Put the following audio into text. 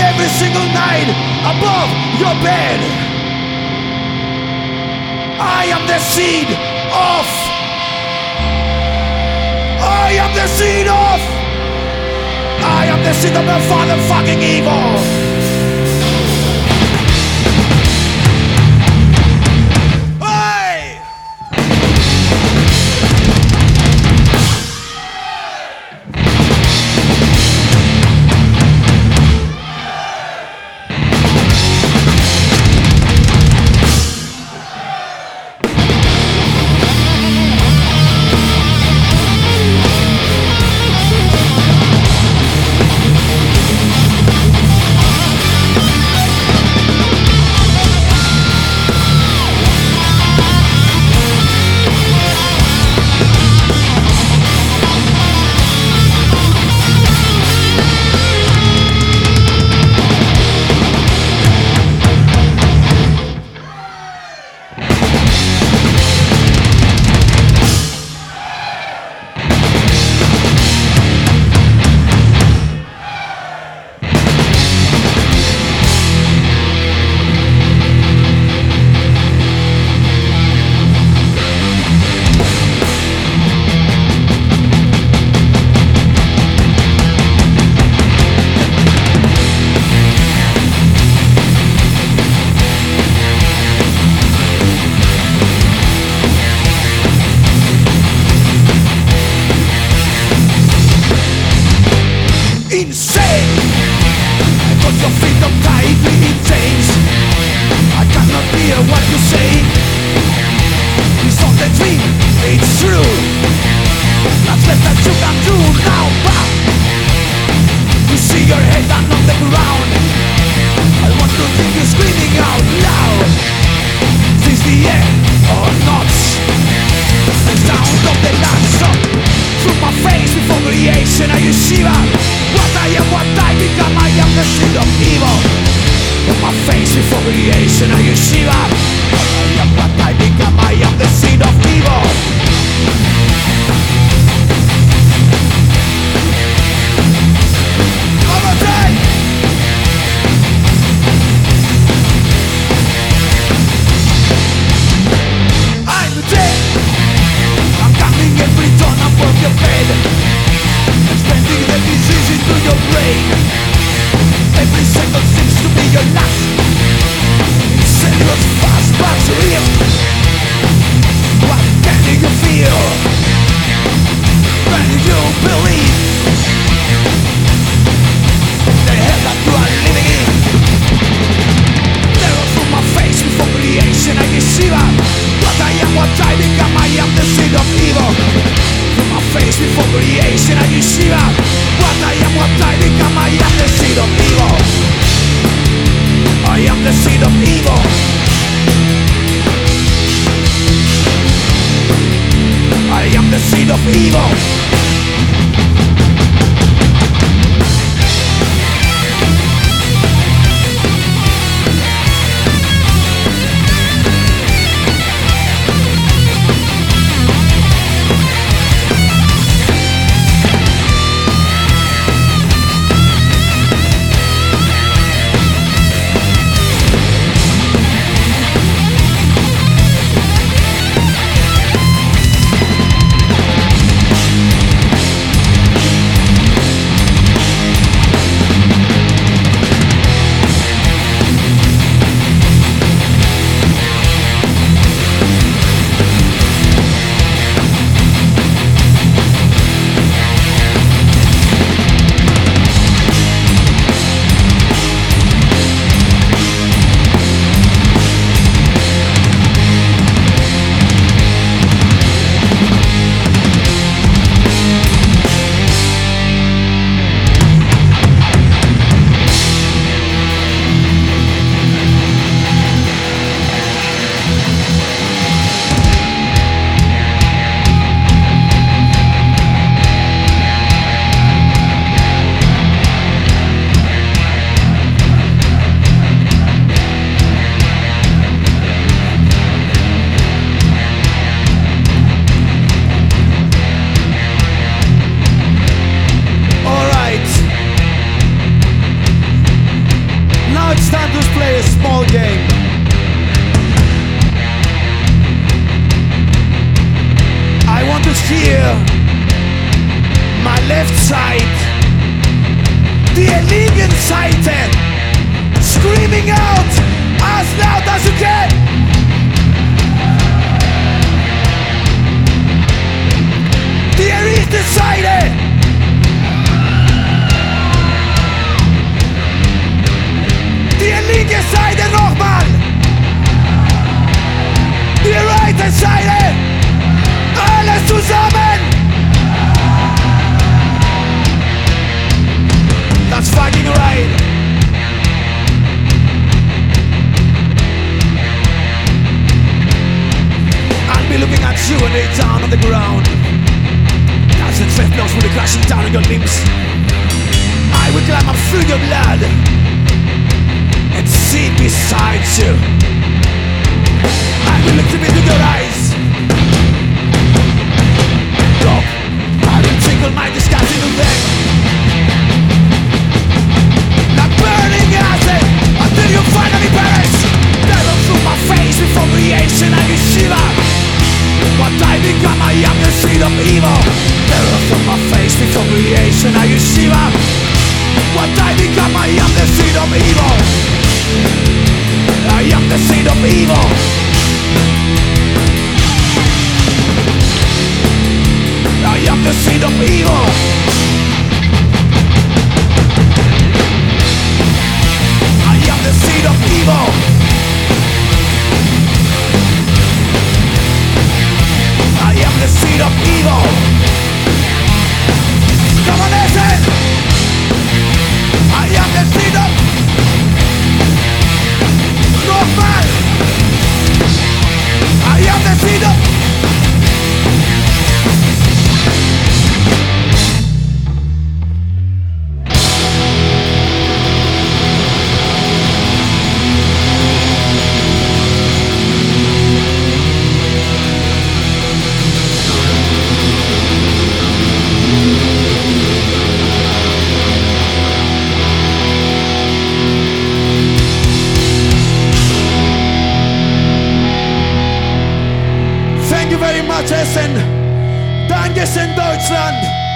every single night above your bed. I am the seed of. I am the seed of. I am the seed of the father fucking evil. Insane! I got your freedom tightly in chains. I cannot hear what you say. It's not a dream, it's true. That's less that you can do now, but you see your head down on the ground. I want to hear you screaming out loud. Is this the end or not? The sound of the last song through my face before creation. Are you shiver? What I am, what I become, I am the seed of evil. On my face before creation, are you shiver? What I am, what I become, I am the seed of evil. One more time. I'm dead. I'm coming every dawn above your bed. Spending the disease into your brain. Every second seems to be your last. Serious, fast, but real. What can you feel when you believe the hell that you are living in? Terror from my face before creation, I can see that. What I am, what I become, I am the seed of evil. My face before creation, are you sure? What I am, what I become, I am the seed of evil. I am the seed of evil. I am the seed of evil. hear my left side, the illegal Seite, screaming out as loud as you can. Die rechte Seite, die linke Seite nochmal, die rechte Seite, alles zusammen. That's fucking right. I'll be looking at you and lay down on the ground. As the threat blows will be crashing down on your limbs, I will climb up through your blood and sit beside you. I will look into your eyes. Dog, I will tickle my disgust into them. Like burning acid until you finally perish. Terror through my face before creation and you shiver. What I become, I am the seed of evil. Terror from my face before creation, are you Shiva? What I become, I am the seed of evil. I am the seed of evil. I am the seed of evil. I am the seed of evil. I am the seed of evil. Come on, listen. I am the seed of Northman. I am the seed of Thank you very much, Essen. Dankeschön, Deutschland.